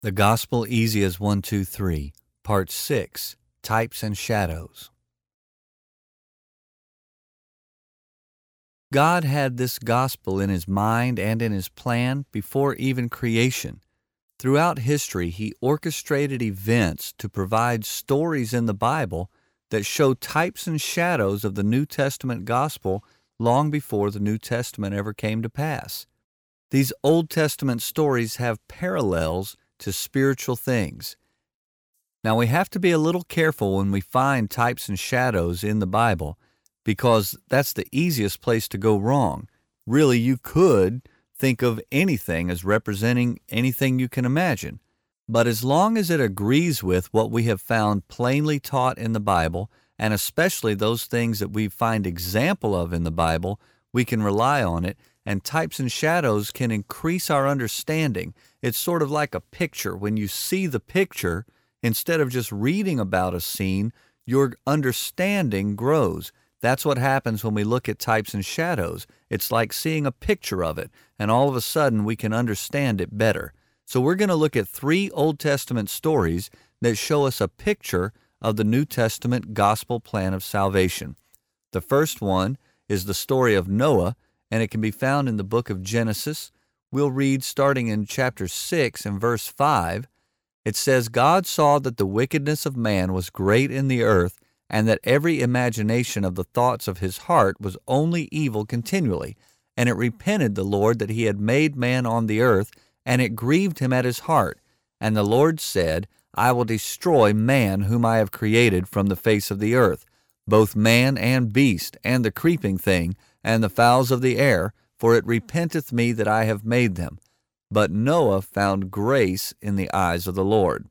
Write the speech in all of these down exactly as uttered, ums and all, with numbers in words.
The Gospel Easy as one, two, three, Part six, Types and Shadows. God had this gospel in His mind and in His plan before even creation. Throughout history, He orchestrated events to provide stories in the Bible that show types and shadows of the New Testament gospel long before the New Testament ever came to pass. These Old Testament stories have parallels to spiritual things. Now, we have to be a little careful when we find types and shadows in the Bible, because that's the easiest place to go wrong. Really, you could think of anything as representing anything you can imagine. But as long as it agrees with what we have found plainly taught in the Bible, and especially those things that we find example of in the Bible, we can rely on it, and types and shadows can increase our understanding. It's sort of like a picture. When you see the picture, instead of just reading about a scene, your understanding grows. That's what happens when we look at types and shadows. It's like seeing a picture of it, and all of a sudden we can understand it better. So we're going to look at three Old Testament stories that show us a picture of the New Testament gospel plan of salvation. The first one is the story of Noah, and it can be found in the book of Genesis. We'll read starting in chapter six and verse five. It says, God saw that the wickedness of man was great in the earth, and that every imagination of the thoughts of his heart was only evil continually. And it repented the Lord that he had made man on the earth, and it grieved him at his heart. And the Lord said, I will destroy man whom I have created from the face of the earth, both man and beast, and the creeping thing, and the fowls of the air, for it repenteth me that I have made them. But Noah found grace in the eyes of the Lord.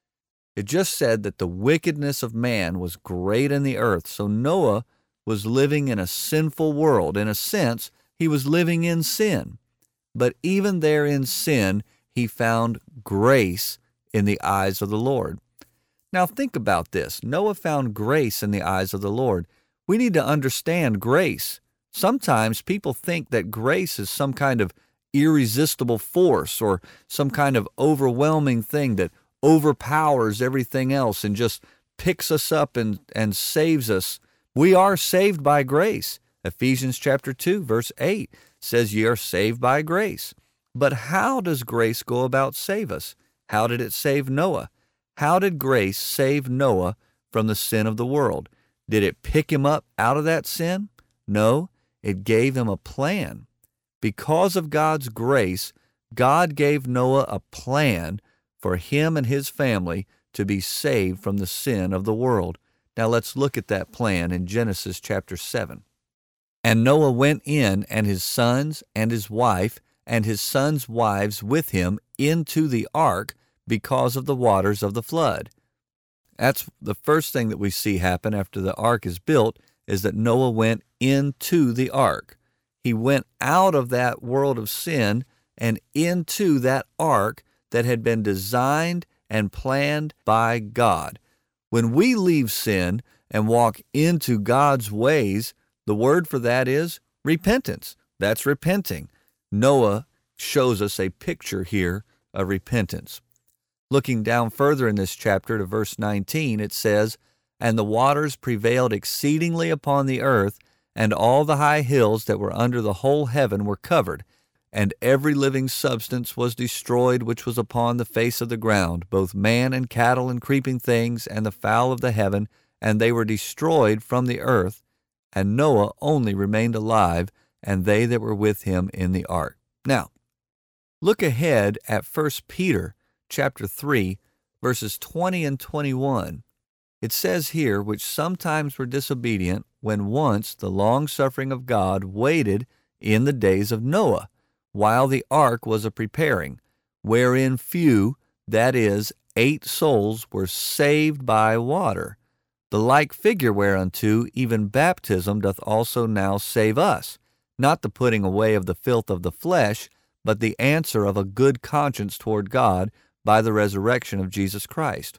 It just said that the wickedness of man was great in the earth, so Noah was living in a sinful world. In a sense, he was living in sin. But even there in sin, he found grace in the eyes of the Lord. Now think about this. Noah found grace in the eyes of the Lord. We need to understand grace. Sometimes people think that grace is some kind of irresistible force or some kind of overwhelming thing that overpowers everything else and just picks us up and, and saves us. We are saved by grace. Ephesians chapter two, verse eight says ye are saved by grace. But how does grace go about save us? How did it save Noah? How did grace save Noah from the sin of the world? Did it pick him up out of that sin? No. It gave him a plan. Because of God's grace, God gave Noah a plan for him and his family to be saved from the sin of the world. Now let's look at that plan in Genesis chapter seven. And Noah went in, and his sons and his wife and his sons' wives with him into the ark because of the waters of the flood. That's the first thing that we see happen after the ark is built, is that Noah went into the ark. He went out of that world of sin and into that ark that had been designed and planned by God. When we leave sin and walk into God's ways, the word for that is repentance. That's repenting. Noah shows us a picture here of repentance. Looking down further in this chapter to verse nineteen, it says, And the waters prevailed exceedingly upon the earth, and all the high hills that were under the whole heaven were covered, and every living substance was destroyed which was upon the face of the ground, both man and cattle and creeping things, and the fowl of the heaven, and they were destroyed from the earth. And Noah only remained alive, and they that were with him in the ark. Now, look ahead at First Peter chapter three, verses twenty and twenty-one. It says here, which sometimes were disobedient, when once the long-suffering of God waited in the days of Noah, while the ark was a-preparing, wherein few, that is, eight souls, were saved by water. The like figure whereunto even baptism doth also now save us, not the putting away of the filth of the flesh, but the answer of a good conscience toward God by the resurrection of Jesus Christ.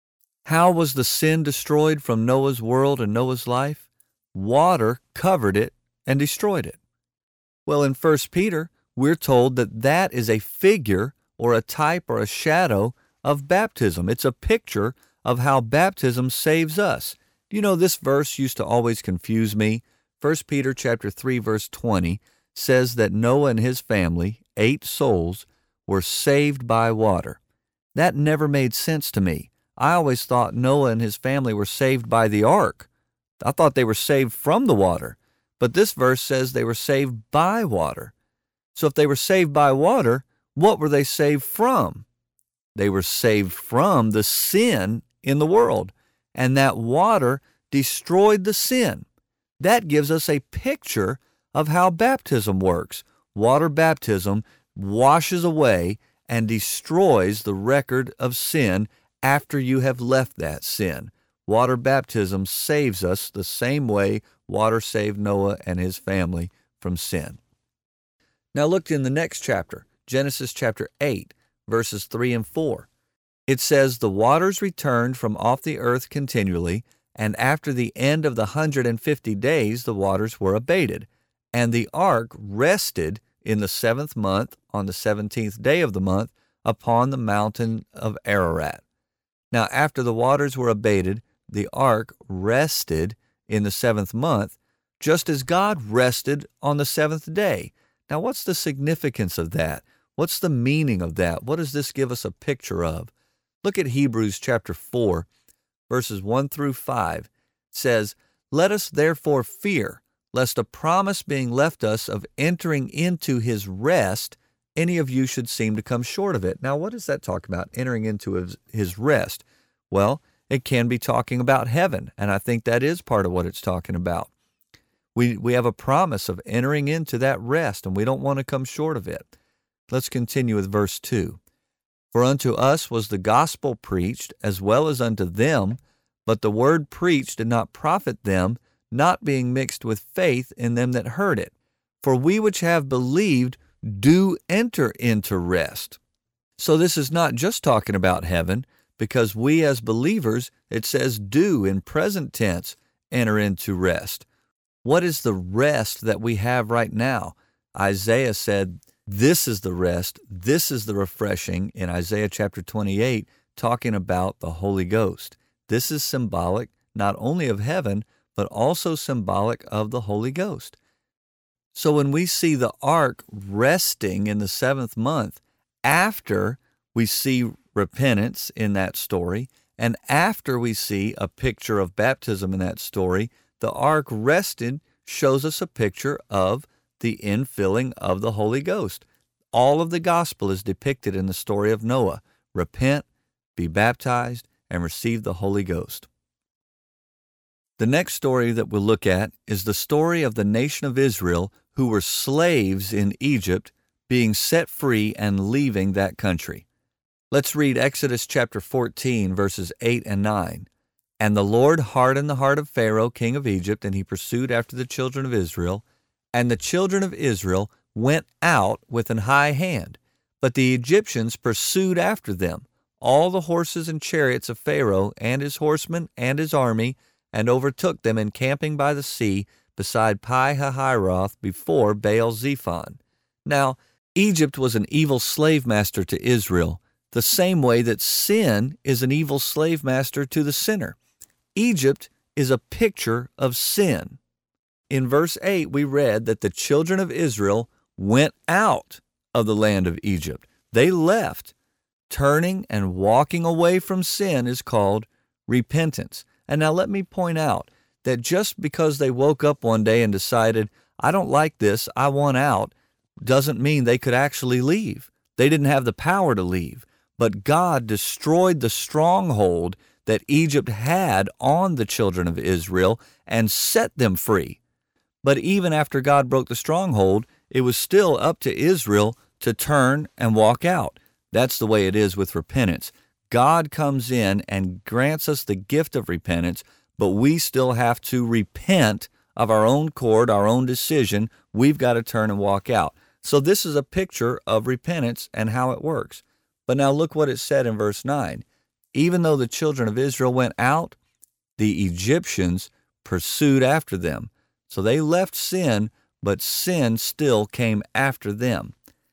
How was the sin destroyed from Noah's world and Noah's life? Water covered it and destroyed it. Well, in First Peter, we're told that that is a figure or a type or a shadow of baptism. It's a picture of how baptism saves us. You know, this verse used to always confuse me. First Peter chapter three, verse twenty says that Noah and his family, eight souls, were saved by water. That never made sense to me. I always thought Noah and his family were saved by the ark. I thought they were saved from the water. But this verse says they were saved by water. So if they were saved by water, what were they saved from? They were saved from the sin in the world. And that water destroyed the sin. That gives us a picture of how baptism works. Water baptism washes away and destroys the record of sin after you have left that sin. Water baptism saves us the same way water saved Noah and his family from sin. Now look in the next chapter, Genesis chapter eight, verses three and four. It says, "The waters returned from off the earth continually, and after the end of the hundred and fifty days the waters were abated. And the ark rested in the seventh month, on the seventeenth day of the month, upon the mountain of Ararat." Now after the waters were abated, the ark rested in the seventh month, just as God rested on the seventh day. Now what's the significance of that? What's the meaning of that? What does this give us a picture of? Look at Hebrews chapter four, verses one through five. It says, "Let us therefore fear, lest a promise being left us of entering into his rest, any of you should seem to come short of it." Now, what does that talk about, entering into his, his rest? Well, it can be talking about heaven, and I think that is part of what it's talking about. We, we have a promise of entering into that rest, and we don't want to come short of it. Let's continue with verse two. "For unto us was the gospel preached, as well as unto them, but the word preached did not profit them, not being mixed with faith in them that heard it. For we which have believed do enter into rest." So this is not just talking about heaven, because we as believers, it says do in present tense, enter into rest. What is the rest that we have right now? Isaiah said, this is the rest, this is the refreshing in Isaiah chapter twenty-eight, talking about the Holy Ghost. This is symbolic not only of heaven, but also symbolic of the Holy Ghost. So when we see the ark resting in the seventh month, after we see repentance in that story, and after we see a picture of baptism in that story, the ark rested shows us a picture of the infilling of the Holy Ghost. All of the gospel is depicted in the story of Noah. Repent, be baptized, and receive the Holy Ghost. The next story that we'll look at is the story of the nation of Israel who were slaves in Egypt, being set free and leaving that country. Let's read Exodus chapter fourteen, verses eight and nine. "And the Lord hardened the heart of Pharaoh, king of Egypt, and he pursued after the children of Israel. And the children of Israel went out with an high hand, but the Egyptians pursued after them, all the horses and chariots of Pharaoh, and his horsemen, and his army, and overtook them encamping by the sea, beside Pi-hahiroth, before Baal-zephon." Now, Egypt was an evil slave master to Israel, the same way that sin is an evil slave master to the sinner. Egypt is a picture of sin. In verse eight, we read that the children of Israel went out of the land of Egypt. They left. Turning and walking away from sin is called repentance. And now let me point out that just because they woke up one day and decided, I don't like this, I want out, doesn't mean they could actually leave. They didn't have the power to leave. But God destroyed the stronghold that Egypt had on the children of Israel and set them free. But even after God broke the stronghold, it was still up to Israel to turn and walk out. That's the way it is with repentance. God comes in and grants us the gift of repentance, but we still have to repent of our own accord, our own decision. We've got to turn and walk out. So this is a picture of repentance and how it works. But now look what it said in verse nine. "Even though the children of Israel went out, the Egyptians pursued after them." So they left sin, but sin still came after them.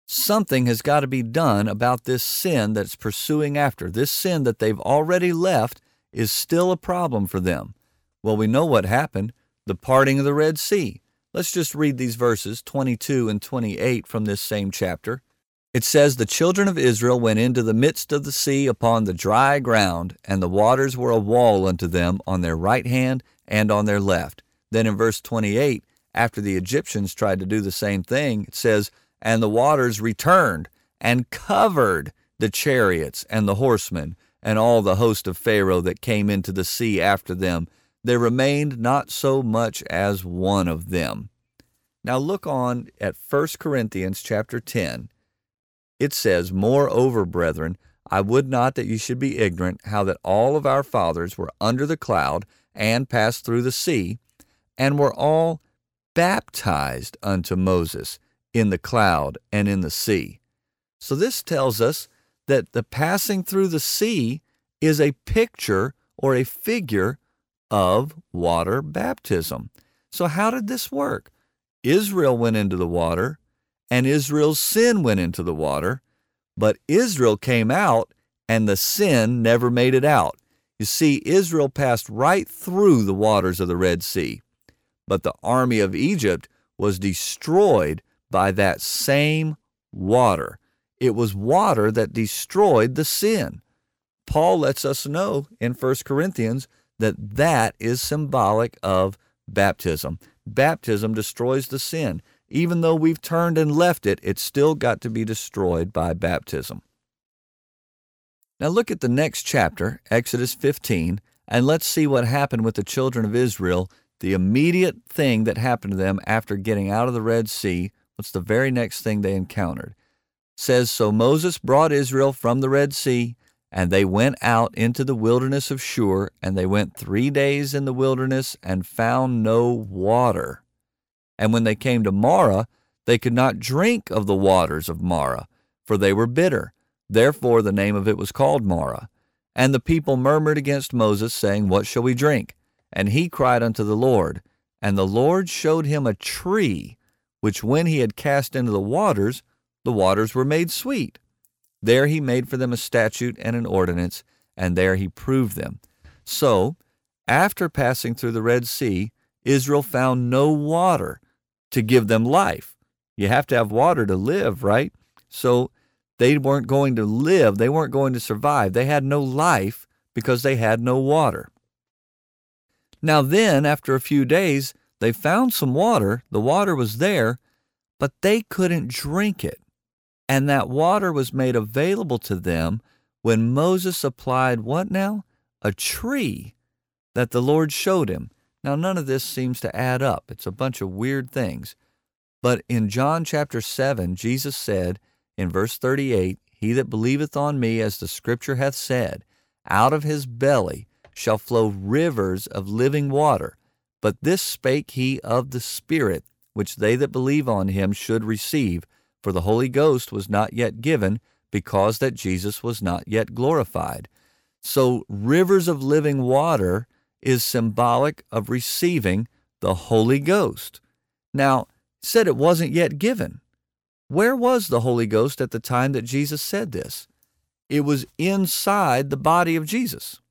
Something has got to be done about this sin that's pursuing after. This sin that they've already left is still a problem for them. Well, we know what happened, the parting of the Red Sea. Let's just read these verses, twenty-two and twenty-eight from this same chapter. It says, "The children of Israel went into the midst of the sea upon the dry ground, and the waters were a wall unto them on their right hand and on their left." Then in verse twenty-eight, after the Egyptians tried to do the same thing, it says, "And the waters returned and covered the chariots and the horsemen and all the host of Pharaoh that came into the sea after them. There remained not so much as one of them." Now look on at First Corinthians chapter ten. It says, "Moreover, brethren, I would not that you should be ignorant how that all of our fathers were under the cloud and passed through the sea, and were all baptized unto Moses in the cloud and in the sea." So this tells us that the passing through the sea is a picture or a figure of water baptism. So how did this work? Israel went into the water, and Israel's sin went into the water, but Israel came out, and the sin never made it out. You see, Israel passed right through the waters of the Red Sea, but the army of Egypt was destroyed by that same water. It was water that destroyed the sin. Paul lets us know in First Corinthians that that is symbolic of baptism. Baptism destroys the sin. Even though we've turned and left it, it's still got to be destroyed by baptism. Now look at the next chapter, Exodus fifteen, and let's see what happened with the children of Israel, the immediate thing that happened to them after getting out of the Red Sea. What's the very next thing they encountered? It says, "So Moses brought Israel from the Red Sea, and they went out into the wilderness of Shur, and they went three days in the wilderness and found no water. And when they came to Marah, they could not drink of the waters of Marah, for they were bitter. Therefore the name of it was called Marah. And the people murmured against Moses, saying, What shall we drink? And he cried unto the Lord. And the Lord showed him a tree, which when he had cast into the waters, the waters were made sweet. There he made for them a statute and an ordinance, and there he proved them." So, after passing through the Red Sea, Israel found no water to give them life. You have to have water to live, right? So they weren't going to live. They weren't going to survive. They had no life because they had no water. Now then, after a few days, they found some water. The water was there, but they couldn't drink it. And that water was made available to them when Moses applied what now? A tree that the Lord showed him. Now, none of this seems to add up. It's a bunch of weird things. But in John chapter seven, Jesus said in verse thirty-eight, "He that believeth on me, as the scripture hath said, out of his belly shall flow rivers of living water. But this spake he of the Spirit, which they that believe on him should receive. For the Holy Ghost was not yet given, because that Jesus was not yet glorified." So rivers of living water is symbolic of receiving the Holy Ghost. Now, it said it wasn't yet given. Where was the Holy Ghost at the time that Jesus said this? It was inside the body of Jesus.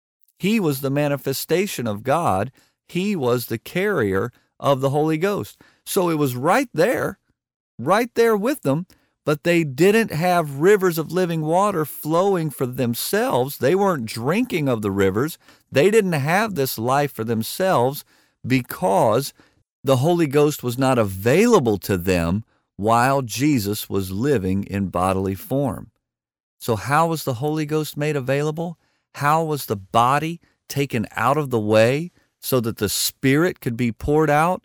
He was the manifestation of God. He was the carrier of the Holy Ghost. So it was right there, right there with them, but they didn't have rivers of living water flowing for themselves. They weren't drinking of the rivers. They didn't have this life for themselves because the Holy Ghost was not available to them while Jesus was living in bodily form. So how was the Holy Ghost made available? How was the body taken out of the way so that the Spirit could be poured out?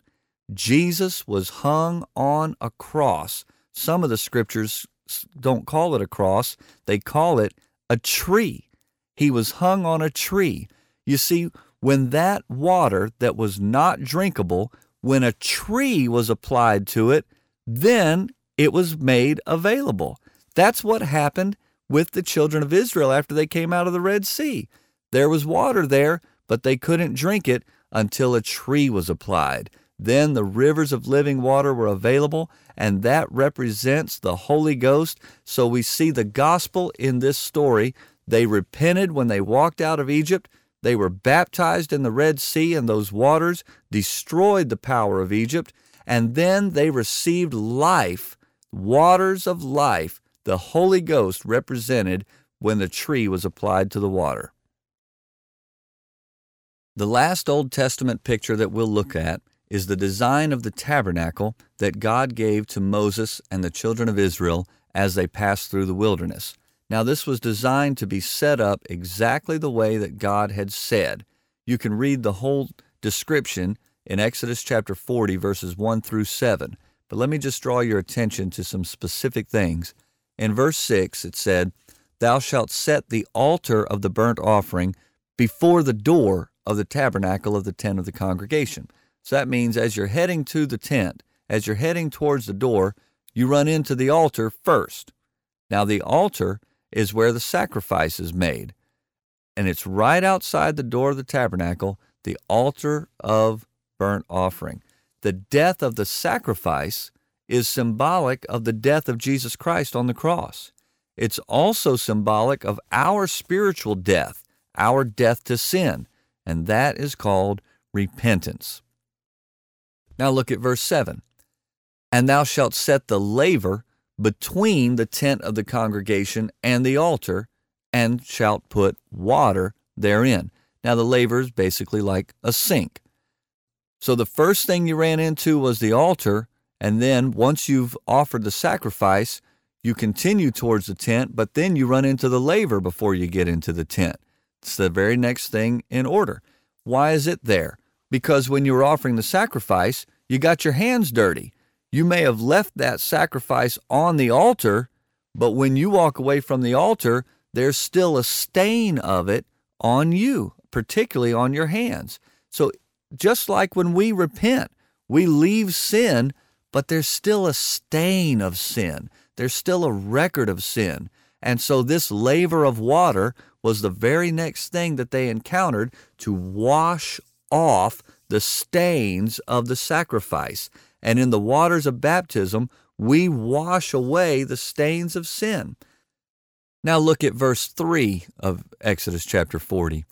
Jesus was hung on a cross. Some of the scriptures don't call it a cross. They call it a tree. He was hung on a tree. You see, when that water that was not drinkable, when a tree was applied to it, then it was made available. That's what happened with the children of Israel after they came out of the Red Sea. There was water there, but they couldn't drink it until a tree was applied. Then the rivers of living water were available, and that represents the Holy Ghost. So we see the gospel in this story. They repented when they walked out of Egypt. They were baptized in the Red Sea, and those waters destroyed the power of Egypt. And then they received life, waters of life, the Holy Ghost represented when the tree was applied to the water. The last Old Testament picture that we'll look at is the design of the tabernacle that God gave to Moses and the children of Israel as they passed through the wilderness. Now, this was designed to be set up exactly the way that God had said. You can read the whole description in Exodus chapter forty, verses one through seven. But let me just draw your attention to some specific things. In verse six, it said, "Thou shalt set the altar of the burnt offering before the door of the tabernacle of the tent of the congregation." So that means as you're heading to the tent, as you're heading towards the door, you run into the altar first. Now, the altar is where the sacrifice is made, and it's right outside the door of the tabernacle, the altar of burnt offering. The death of the sacrifice is symbolic of the death of Jesus Christ on the cross. It's also symbolic of our spiritual death, our death to sin, and that is called repentance. Now look at verse seven. "And thou shalt set the laver between the tent of the congregation and the altar, and shalt put water therein." Now the laver is basically like a sink. So the first thing you ran into was the altar, and then once you've offered the sacrifice, you continue towards the tent, but then you run into the laver before you get into the tent. It's the very next thing in order. Why is it there? Because when you were offering the sacrifice, you got your hands dirty. You may have left that sacrifice on the altar, but when you walk away from the altar, there's still a stain of it on you, particularly on your hands. So just like when we repent, we leave sin, but there's still a stain of sin. There's still a record of sin. And so this laver of water was the very next thing that they encountered to wash off the stains of the sacrifice. And in the waters of baptism, we wash away the stains of sin. Now look at verse three of Exodus chapter forty.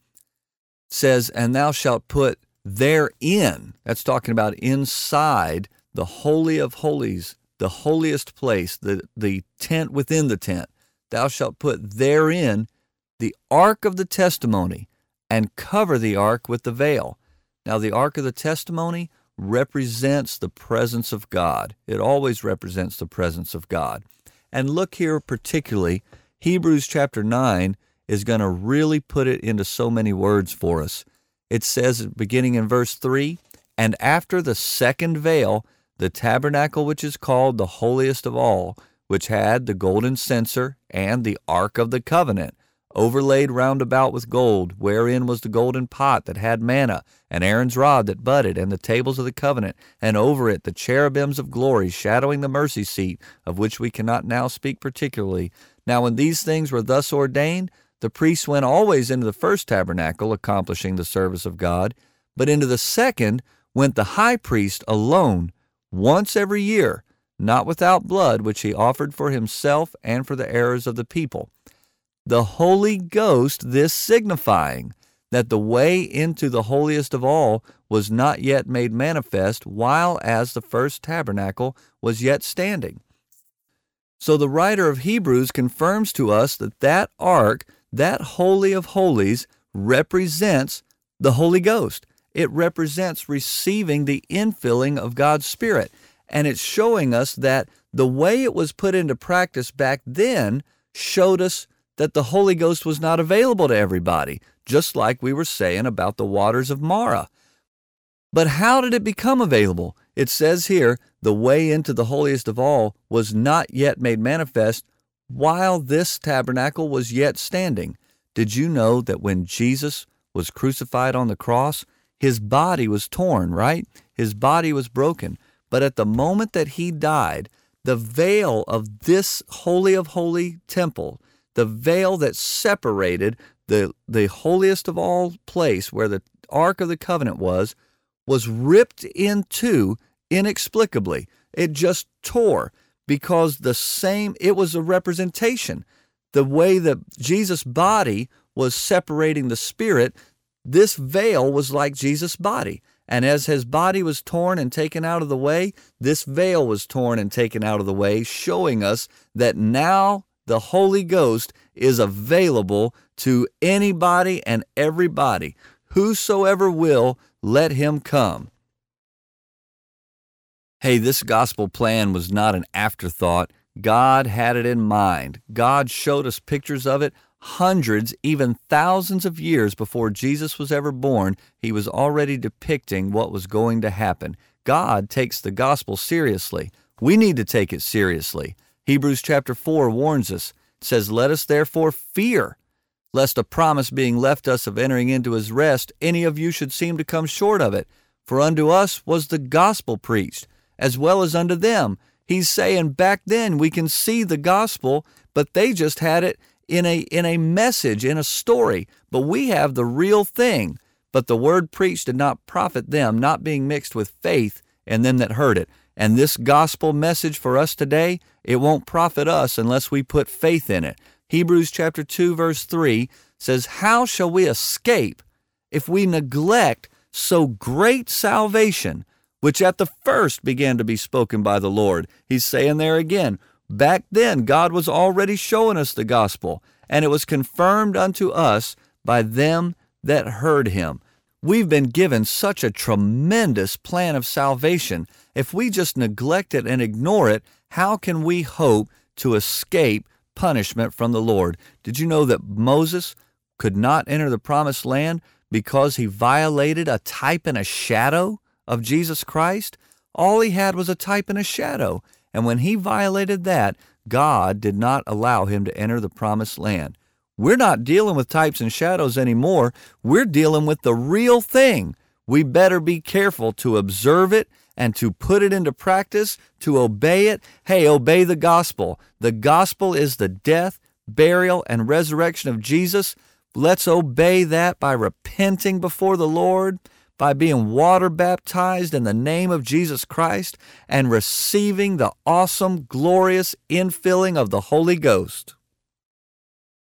It says, "And thou shalt put therein," that's talking about inside the Holy of Holies, the holiest place, the, the tent within the tent. "Thou shalt put therein the ark of the testimony, and cover the ark with the veil." Now, the ark of the testimony represents the presence of God. It always represents the presence of God. And look here particularly, Hebrews chapter nine is going to really put it into so many words for us. It says, beginning in verse three, "And after the second veil, the tabernacle which is called the holiest of all, which had the golden censer and the ark of the covenant, overlaid round about with gold, wherein was the golden pot that had manna, and Aaron's rod that budded, and the tables of the covenant, and over it the cherubims of glory, shadowing the mercy seat, of which we cannot now speak particularly. Now when these things were thus ordained, the priests went always into the first tabernacle, accomplishing the service of God, but into the second went the high priest alone, once every year, not without blood, which he offered for himself and for the errors of the people. The Holy Ghost, this signifying that the way into the holiest of all was not yet made manifest, while as the first tabernacle was yet standing." So the writer of Hebrews confirms to us that that ark, that Holy of Holies, represents the Holy Ghost. It represents receiving the infilling of God's Spirit. And it's showing us that the way it was put into practice back then showed us that the Holy Ghost was not available to everybody, just like we were saying about the waters of Marah. But how did it become available? It says here, the way into the holiest of all was not yet made manifest, while this tabernacle was yet standing. Did you know that when Jesus was crucified on the cross, his body was torn, right? His body was broken. But at the moment that he died, the veil of this Holy of Holy temple, the veil that separated the, the holiest of all place where the Ark of the Covenant was, was ripped in two inexplicably. It just tore because the same, it was a representation. The way that Jesus' body was separating the spirit, this veil was like Jesus' body. And as his body was torn and taken out of the way, this veil was torn and taken out of the way, showing us that now the Holy Ghost is available to anybody and everybody. Whosoever will, let him come. Hey, this gospel plan was not an afterthought. God had it in mind. God showed us pictures of it hundreds, even thousands of years before Jesus was ever born. He was already depicting what was going to happen. God takes the gospel seriously. We need to take it seriously. Hebrews chapter four warns us, says, "Let us therefore fear, lest a promise being left us of entering into his rest, any of you should seem to come short of it. For unto us was the gospel preached, as well as unto them." He's saying back then we can see the gospel, but they just had it in a in a message, in a story. But we have the real thing. But the word preached did not profit them, not being mixed with faith in them that heard it. And this gospel message for us today, it won't profit us unless we put faith in it. Hebrews chapter two, verse three says, "How shall we escape if we neglect so great salvation, which at the first began to be spoken by the Lord?" He's saying there again, back then God was already showing us the gospel, and it was confirmed unto us by them that heard him. We've been given such a tremendous plan of salvation. If we just neglect it and ignore it, how can we hope to escape punishment from the Lord? Did you know that Moses could not enter the promised land because he violated a type and a shadow of Jesus Christ? All he had was a type and a shadow. And when he violated that, God did not allow him to enter the promised land. We're not dealing with types and shadows anymore. We're dealing with the real thing. We better be careful to observe it and to put it into practice, to obey it. Hey, obey the gospel. The gospel is the death, burial, and resurrection of Jesus. Let's obey that by repenting before the Lord, by being water baptized in the name of Jesus Christ, and receiving the awesome, glorious infilling of the Holy Ghost.